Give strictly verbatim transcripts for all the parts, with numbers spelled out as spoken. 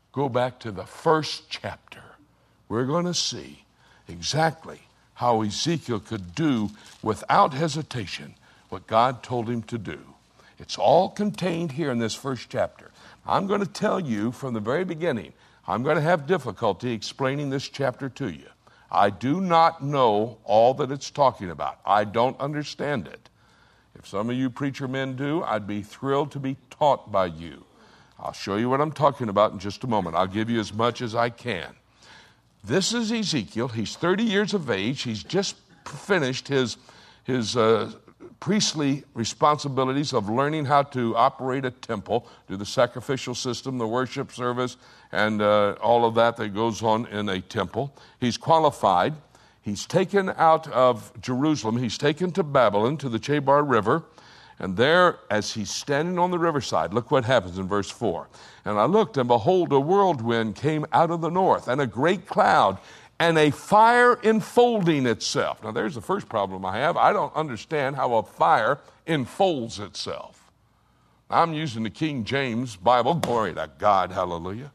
go back to the first chapter, we're going to see exactly how Ezekiel could do without hesitation what God told him to do. It's all contained here in this first chapter. I'm going to tell you from the very beginning, I'm going to have difficulty explaining this chapter to you. I do not know all that it's talking about. I don't understand it. If some of you preacher men do, I'd be thrilled to be taught by you. I'll show you what I'm talking about in just a moment. I'll give you as much as I can. This is Ezekiel. He's thirty years of age. He's just finished his, his uh, priestly responsibilities of learning how to operate a temple, do the sacrificial system, the worship service, and uh, all of that that goes on in a temple. He's qualified. He's taken out of Jerusalem. He's taken to Babylon, to the Chebar River. And there, as he's standing on the riverside, look what happens in verse four. And I looked, and behold, a whirlwind came out of the north, and a great cloud, and a fire enfolding itself. Now, there's the first problem I have. I don't understand how a fire enfolds itself. I'm using the King James Bible. Glory to God, hallelujah.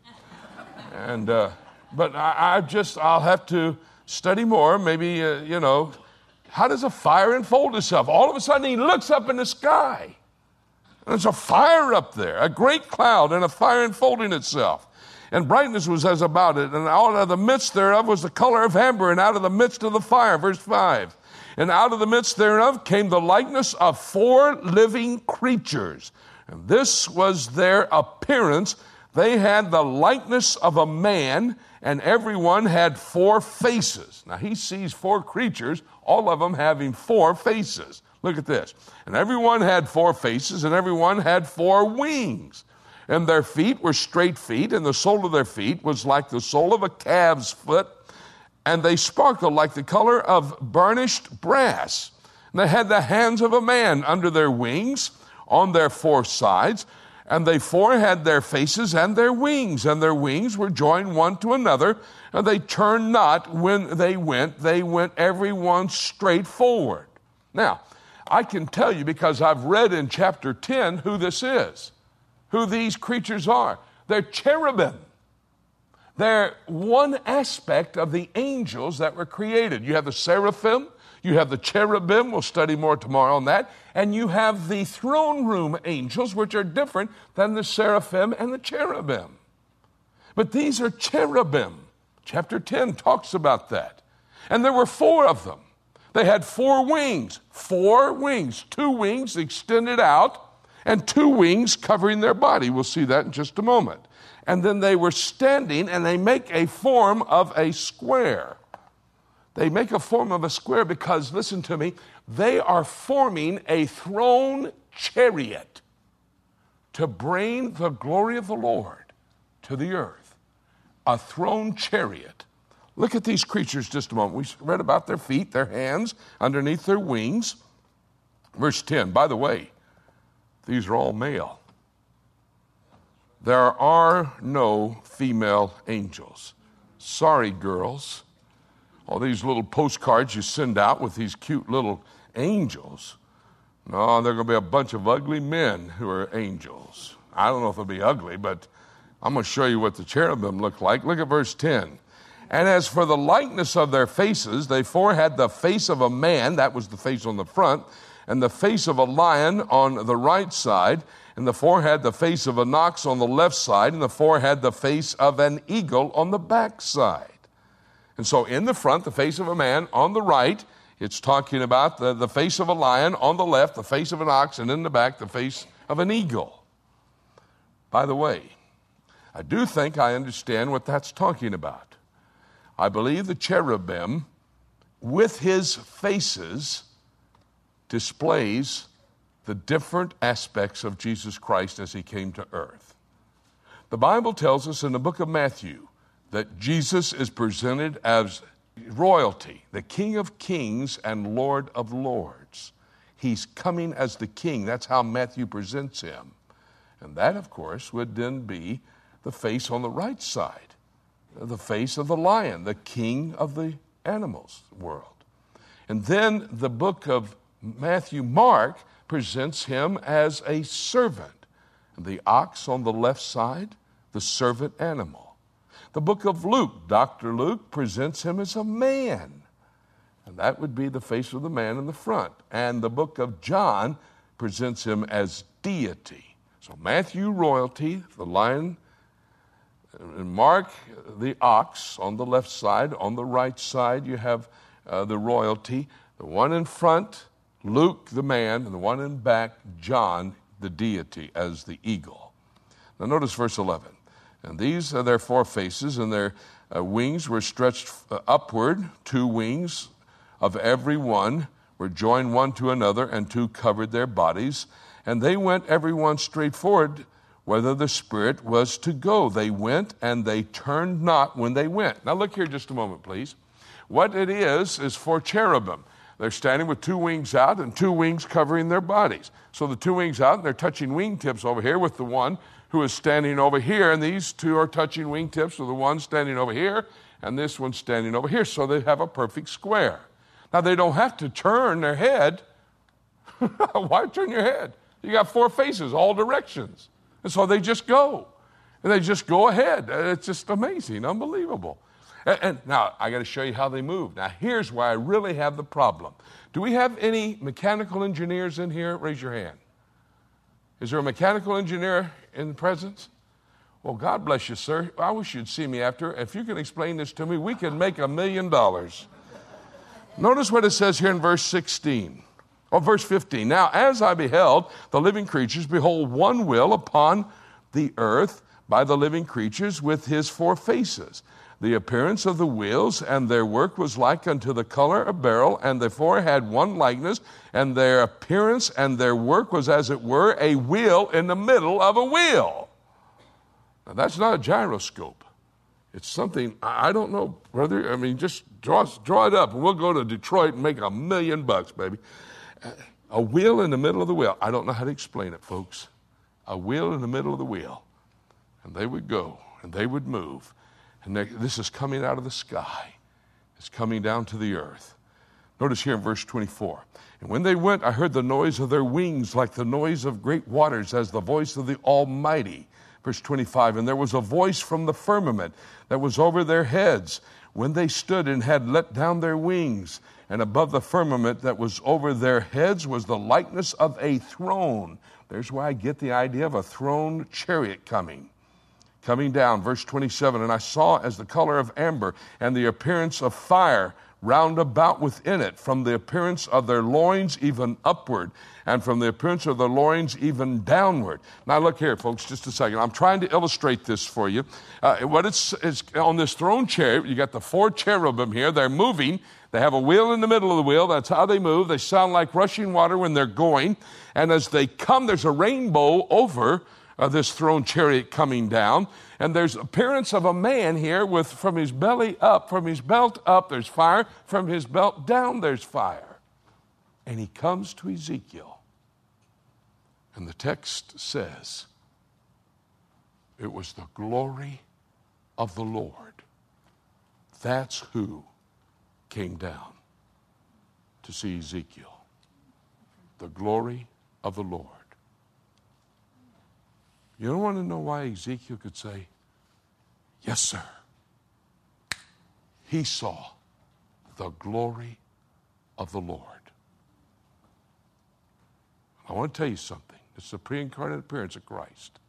And uh, but I, I just, I'll have to study more. Maybe, uh, you know, how does a fire enfold itself? All of a sudden, he looks up in the sky. And there's a fire up there, a great cloud, and a fire enfolding itself. And brightness was as about it, and out of the midst thereof was the color of amber, and out of the midst of the fire, verse five. And out of the midst thereof came the likeness of four living creatures. And this was their appearance. They had the likeness of a man, and everyone had four faces. Now he sees four creatures, all of them having four faces. Look at this. And everyone had four faces, and everyone had four wings. And their feet were straight feet, and the sole of their feet was like the sole of a calf's foot, and they sparkled like the color of burnished brass. And they had the hands of a man under their wings on their four sides, and they four had their faces and their wings, and their wings were joined one to another, and they turned not when they went. They went every one straight forward. Now, I can tell you because I've read in chapter ten who this is, who these creatures are. They're cherubim. They're one aspect of the angels that were created. You have the seraphim, you have the cherubim, we'll study more tomorrow on that, and you have the throne room angels, which are different than the seraphim and the cherubim. But these are cherubim. Chapter ten talks about that. And there were four of them. They had four wings, four wings, two wings extended out, and two wings covering their body. We'll see that in just a moment. And then they were standing, and they make a form of a square. They make a form of a square because, listen to me, they are forming a throne chariot to bring the glory of the Lord to the earth. A throne chariot. Look at these creatures just a moment. We read about their feet, their hands, underneath their wings. Verse ten, by the way, these are all male. There are no female angels. Sorry, girls. All these little postcards you send out with these cute little angels. No, they're going to be a bunch of ugly men who are angels. I don't know if they'll be ugly, but I'm going to show you what the cherubim look like. Look at verse ten. And as for the likeness of their faces, they four had the face of a man, that was the face on the front, and the face of a lion on the right side, and the four had the face of an ox on the left side, and the four had the face of an eagle on the back side. And so in the front, the face of a man, on the right, it's talking about the, the face of a lion, on the left, the face of an ox, and in the back, the face of an eagle. By the way, I do think I understand what that's talking about. I believe the cherubim, with his faces, displays the different aspects of Jesus Christ as he came to earth. The Bible tells us in the book of Matthew that Jesus is presented as royalty, the King of Kings and Lord of Lords. He's coming as the King. That's how Matthew presents him. And that, of course, would then be the face on the right side. The face of the lion, the king of the animals world. And then the book of Matthew, Mark, presents him as a servant. The ox on the left side, the servant animal. The book of Luke, Doctor Luke presents him as a man. And that would be the face of the man in the front. And the book of John presents him as deity. So Matthew, royalty, the lion, and Mark, the ox on the left side. On the right side, you have uh, the royalty. The one in front, Luke, the man, and the one in back, John, the deity, as the eagle. Now notice verse eleven. And these are their four faces, and their uh, wings were stretched uh, upward. Two wings of every one were joined one to another, and two covered their bodies. And they went every one straight forward, whether the Spirit was to go. They went, and they turned not when they went. Now look here just a moment, please. What it is, is four cherubim. They're standing with two wings out and two wings covering their bodies. So the two wings out, and they're touching wingtips over here with the one who is standing over here. And these two are touching wingtips with the one standing over here and this one standing over here. So they have a perfect square. Now they don't have to turn their head. Why turn your head? You got four faces, all directions. And so they just go. And they just go ahead. It's just amazing, unbelievable. And, and now, I got to show you how they move. Now, here's where I really have the problem. Do we have any mechanical engineers in here? Raise your hand. Is there a mechanical engineer in the presence? Well, God bless you, sir. I wish you'd see me after. If you can explain this to me, we can make a million dollars. Notice what it says here in verse sixteen. Or verse fifteen. Now, as I beheld the living creatures, behold, one wheel upon the earth by the living creatures with his four faces. The appearance of the wheels and their work was like unto the color of beryl, and the four had one likeness, and their appearance and their work was as it were a wheel in the middle of a wheel. Now, that's not a gyroscope. It's something, I don't know, brother. I mean, just draw, draw it up, and we'll go to Detroit and make a million bucks, baby. A wheel in the middle of the wheel. I don't know how to explain it, folks. A wheel in the middle of the wheel. And they would go, and they would move. And they, this is coming out of the sky. It's coming down to the earth. Notice here in verse twenty-four. And when they went, I heard the noise of their wings like the noise of great waters, as the voice of the Almighty. Verse twenty-five. And there was a voice from the firmament that was over their heads, when they stood and had let down their wings. And above the firmament that was over their heads was the likeness of a throne. There's where I get the idea of a throne chariot coming. Coming down, verse twenty-seven, and I saw as the color of amber, and the appearance of fire round about within it, from the appearance of their loins even upward, and from the appearance of their loins even downward. Now look here, folks, just a second. I'm trying to illustrate this for you. Uh, what it's, it's on this throne chariot, you got the four cherubim here. They're moving. They have a wheel in the middle of the wheel. That's how they move. They sound like rushing water when they're going. And as they come, there's a rainbow over Uh, this throne chariot coming down, and there's appearance of a man here with from his belly up, from his belt up there's fire, from his belt down there's fire. And he comes to Ezekiel, and the text says it was the glory of the Lord. That's who came down to see Ezekiel. The glory of the Lord. You don't want to know why Ezekiel could say, yes, sir. He saw the glory of the Lord. I want to tell you something. It's the pre-incarnate appearance of Christ.